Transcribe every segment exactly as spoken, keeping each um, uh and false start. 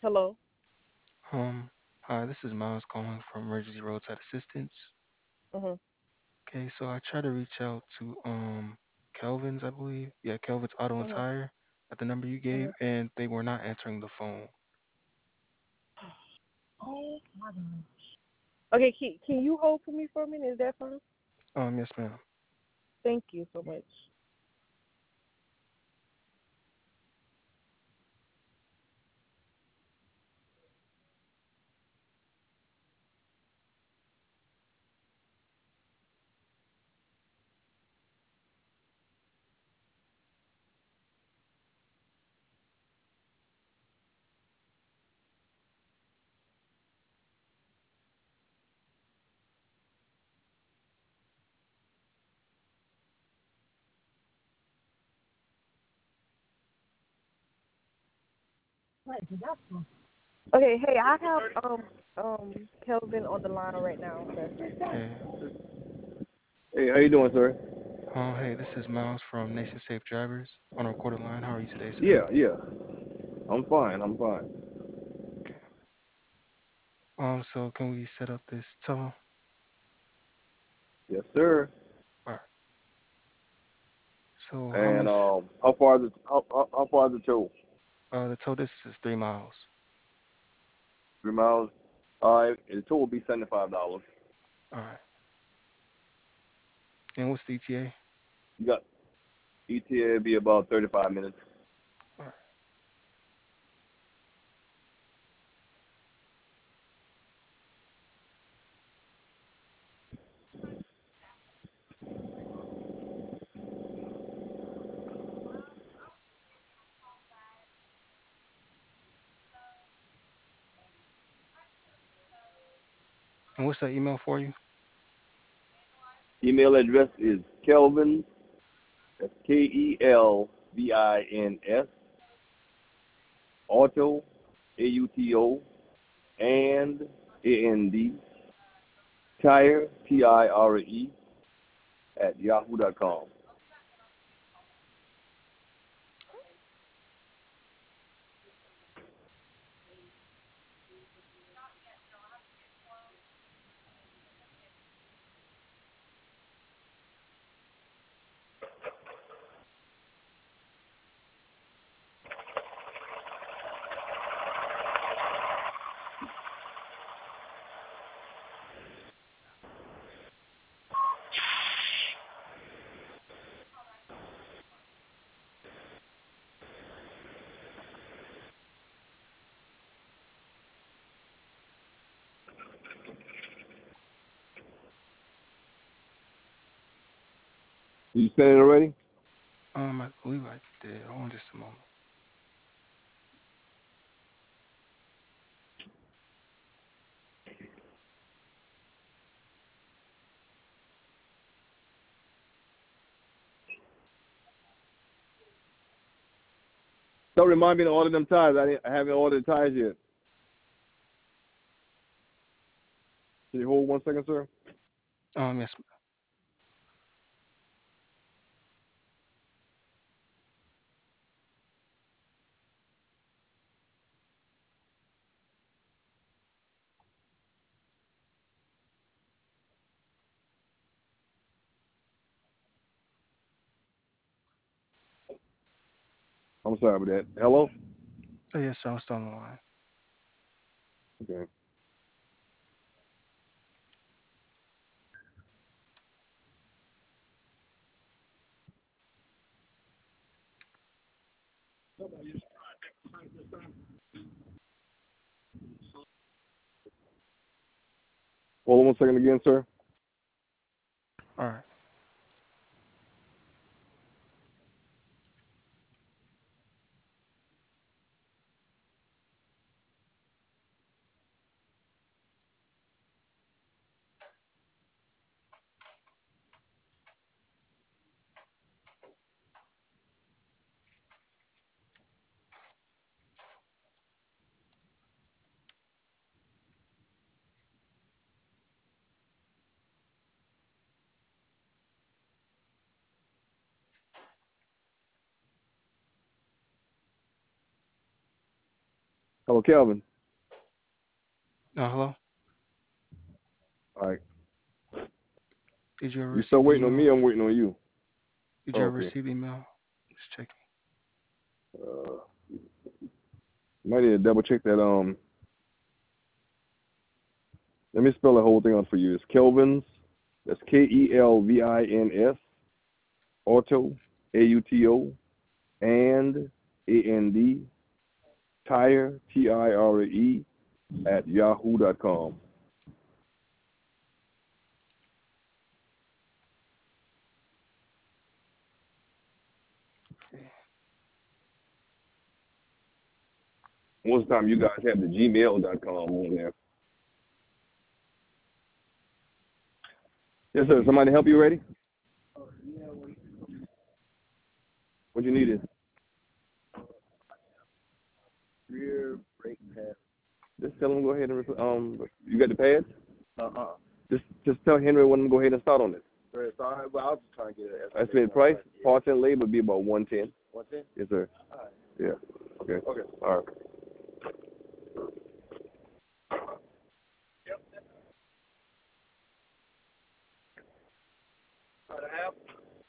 Hello. Um, Hi, this is Miles calling from Emergency Roadside Assistance. Mhm. Okay, so I tried to reach out to um Kelvin's, I believe. Yeah, Kelvin's Auto and Mhm. Tire at the number you gave, Mhm. and they were not answering the phone. Oh my God. Okay, can can you hold for me for a minute? Is that fine? Um, yes, ma'am. Thank you so much. Okay, hey, I have um um Kelvin on the line right now, sir. Okay. Hey, how you doing, sir? Um, hey, this is Miles from Nation Safe Drivers on a recorded line. How are you today, sir? Yeah, yeah. I'm fine. I'm fine. Okay. Um, so can we set up this tow? Yes, sir. All right. So how And much? um, how far the how, how, how far the tow? Uh, the tow distance is three miles. Three miles. All right. The tow will be seventy five dollars. All right. And what's the E T A? You got E T A be about thirty five minutes. All right. And what's the email for you? Email address is Kelvin. That's K E L V I N S. Auto. A U T O. And A N D. Tire. T I R E. At yahoo dot com. You sent it already? Um, I believe I did. Hold on just a moment. Don't remind me to order them tires. I, didn't, I haven't ordered the tires yet. Can you hold one second, sir? Um, yes. I'm sorry about that. Hello? Oh, yes, sir. I'm still on the line. Okay. Hold on one second again, sir. All right. Hello, Kelvin. Uh, hello? All right. Did you ever You receive still the waiting on email? me? I'm waiting on you. Did you Oh, ever okay. receive the email? Just checking. Uh, might need to double check that. Um, let me spell the whole thing out for you. It's Kelvin's. That's K E L V I N S. Auto, A U T O, and A N D. Tire, T I R E, at yahoo dot com. Most time you guys have the gmail dot com on there. Yes, sir. Somebody help you ready? What you needed? Rear brake pad. Just tell him go ahead and rep- um. You got the pads? Uh uh. Just just tell Henry when to go ahead and start on it. Right, so I, well, I'll just try and get it. Estimated price, yeah. Parts and labor would be about one ten. One ten. Yes, sir. All right. Yeah. Okay. Okay. All right. Yep. All right, I have.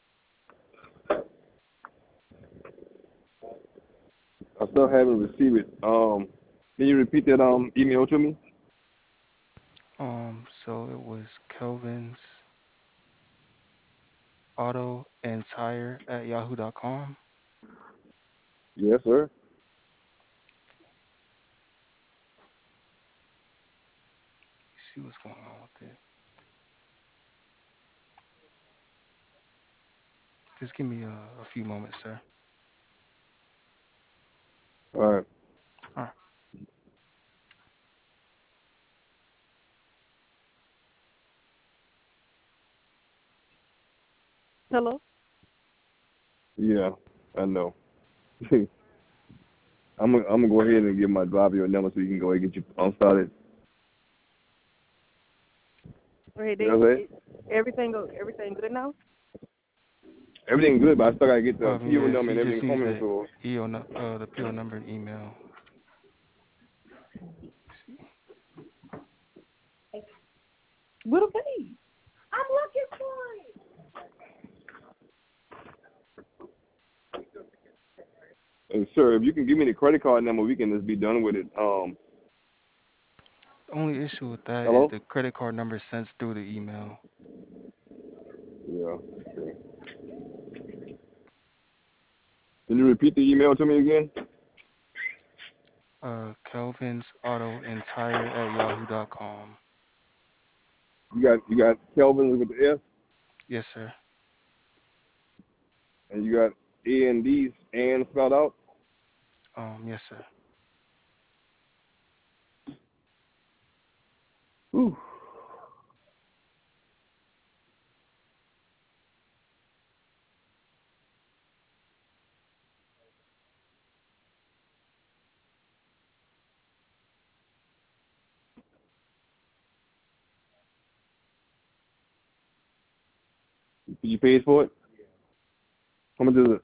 I still haven't received it. Um, can you repeat that um email to me? Um, so it was Kelvin's Auto and Tire at yahoo dot com. Yes, sir. Let's see what's going on with it. Just give me a, a few moments, sir. All right. All right. Hello? Yeah, I know. I'm gonna I'm gonna go ahead and give my driver your number so you can go ahead and get you um, started. Okay, they, You know what I'm saying? everything go, everything good now? Everything good, but I still gotta get the Um, P O yes, number he and just everything needs from him. the So E O, nu- uh, the P O number and email. Let's see. What a pay? I'm looking for it. Uh, sir, if you can give me the credit card number, we can just be done with it. Um, The only issue with that is hello? the credit card number sent through the email. Yeah. Okay. Can you repeat the email to me again? Uh, Kelvin's Auto and Tire at yahoo dot com. You got you got Kelvin with the S, Yes, sir. and you got A and D's and spelled out. Um, yes, sir. Whew. You paid for it? How much is it?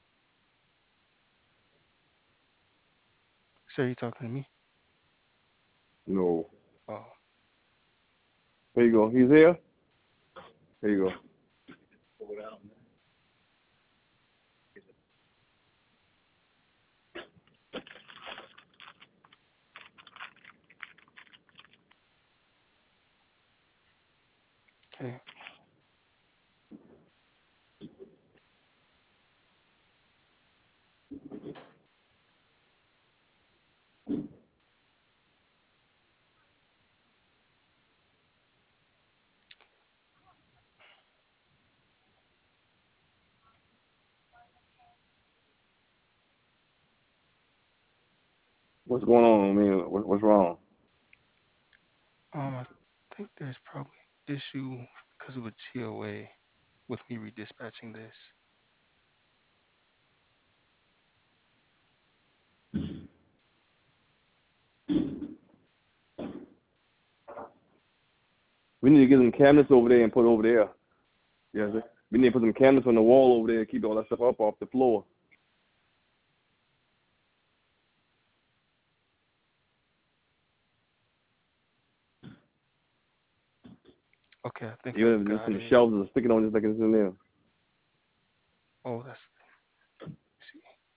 Sir, you talking to me? No. Oh, There you go. He's here. There you go. okay. What's going on? I mean, what, what's wrong? Um, I think there's probably issue because of a T O A with me redispatching this. We need to get some cabinets over there and put over there. Yes, sir. We need to put some cabinets on the wall over there, keep all that stuff up off the floor. Okay, I think I Even if just got some it. shelves or stick it on just like it's in there. Oh, that's. See.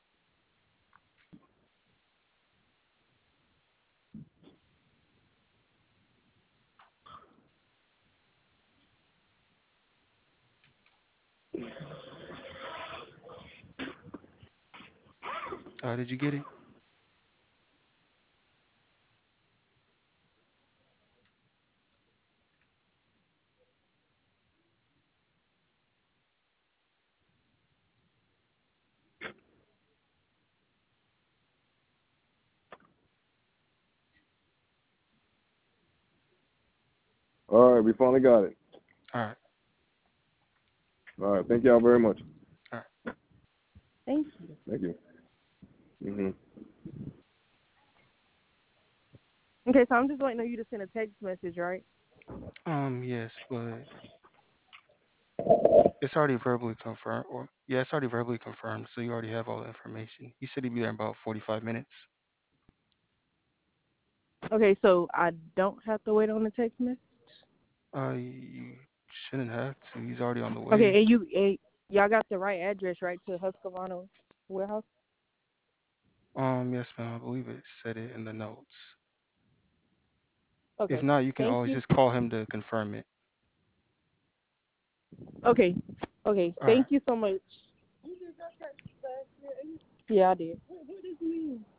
Uh, did you get it? All right, we finally got it. All right. All right, thank y'all very much. All right. Thank you. Thank you. Mhm. Okay, so I'm just waiting on you to send a text message, right? Um. Yes, but it's already verbally confirmed. Or yeah, it's already verbally confirmed. So you already have all the information. You said he'd be there in about forty-five minutes. Okay, so I don't have to wait on the text message. Uh, you shouldn't have to. He's already on the way. Okay, and you, and y'all got the right address, right, to Husqvarna warehouse? Um. Yes, ma'am. I believe it said it in the notes. If Okay, not, you can thank always you. just call him to confirm it. Okay, okay, All right. thank you so much. Yeah, I did.